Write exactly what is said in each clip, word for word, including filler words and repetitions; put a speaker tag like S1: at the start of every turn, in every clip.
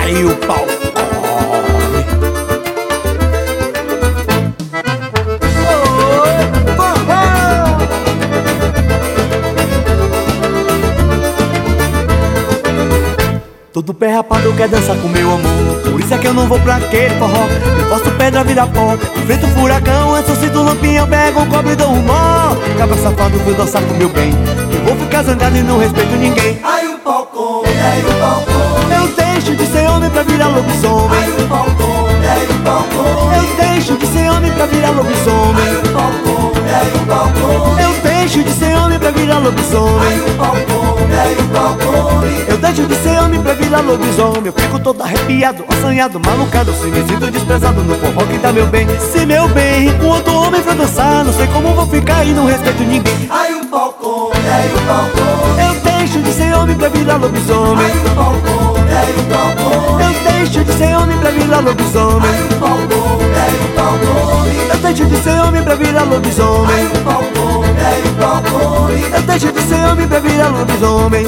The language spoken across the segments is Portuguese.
S1: Aí o pau come. Todo pé rapado quer dançar com meu amor, por isso é que eu não vou pra aquele forró. Eu posto pedra, vira pó, enfrento o furacão, ressuscito o lampião, pego um cobre e dou um nó. Cabra safado, fui dançar com meu bem, eu vou ficar zangado e não respeito ninguém.
S2: Ai o pau come, ai o pau come.
S1: Eu deixo de ser homem pra virar lobisomem.
S2: Ai o pau come, ai o pau come.
S1: Eu deixo de ser homem pra virar lobisomem.
S2: Ai o pau come, ai o pau come.
S1: Eu deixo de ser homem pra virar lobisomem.
S2: Ai o pau come, ai o pau come.
S1: Eu deixo de ser homem pra virar lobisomem. Eu fico todo arrepiado, assanhado, malucado, se me sinto desprezado no forró que dá meu bem. Se meu bem, com outro homem pra dançar, não sei como vou ficar e não respeito ninguém.
S2: Ai o pau come, ai o pau come.
S1: Eu deixo de ser homem pra virar lobisomem.
S2: Ai o pau come, ai o pau come.
S1: Eu deixo de ser homem pra virar lobisomem.
S2: Ai o pau come, ai o pau come.
S1: Eu deixo de ser homem pra virar lobisomem.
S2: Ai o pau come, ai o pau come.
S1: Eu deixo de ser homem pra virar lobisomem.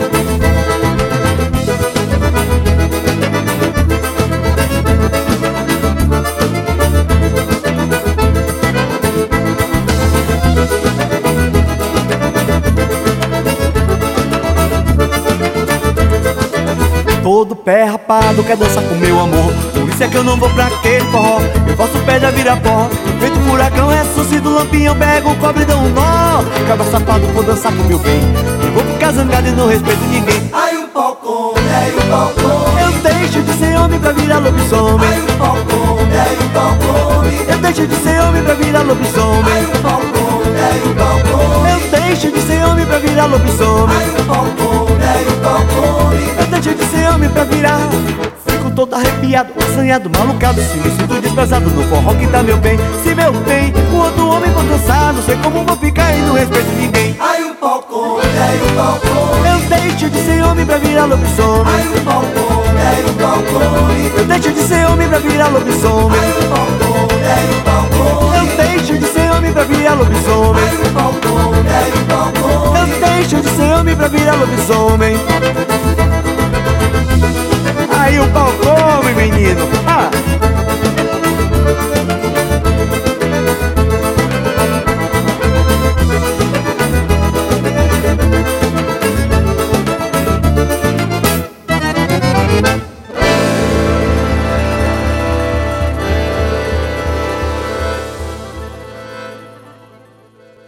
S1: Todo pé rapado quer dançar com meu amor, por isso é que eu não vou pra aquele forró. Eu faço pedra, vira pó, feito furacão, ressuscito o lampião, pego um cobre e dou um nó. Cabra safado, vou dançar com meu bem, eu vou ficar zangado e não respeito ninguém.
S2: Ai o pau come, ai o pau come.
S1: Eu deixo de ser homem pra virar lobisomem.
S2: Ai o pau come, ai o pau come.
S1: Eu deixo de ser homem pra virar lobisomem.
S2: Ai o pau come, ai o pau come.
S1: Eu deixo de ser homem pra virar lobisomem.
S2: Ai o pau come, ai o pau come.
S1: Eu deixo de ser homem pra virar. Fico todo arrepiado, assanhado, malucado, se me sinto desprezado no forró que dá meu bem. Se meu bem, com outro homem vou dançar, não sei como vou ficar e não respeito ninguém.
S2: Ai o pau come, ai o pau come.
S1: Eu deixo de ser homem pra virar lobisomem.
S2: Ai o pau come, ai o pau come.
S1: Eu deixo de ser homem pra virar lobisomem.
S2: Ai o pau come, ai o pau come.
S1: Eu deixo de ser homem pra virar lobisomem.
S2: Ai o pau come, ai o pau come.
S1: Eu deixo de ser homem pra virar lobisomem. Aí o pau come, menino. Ah.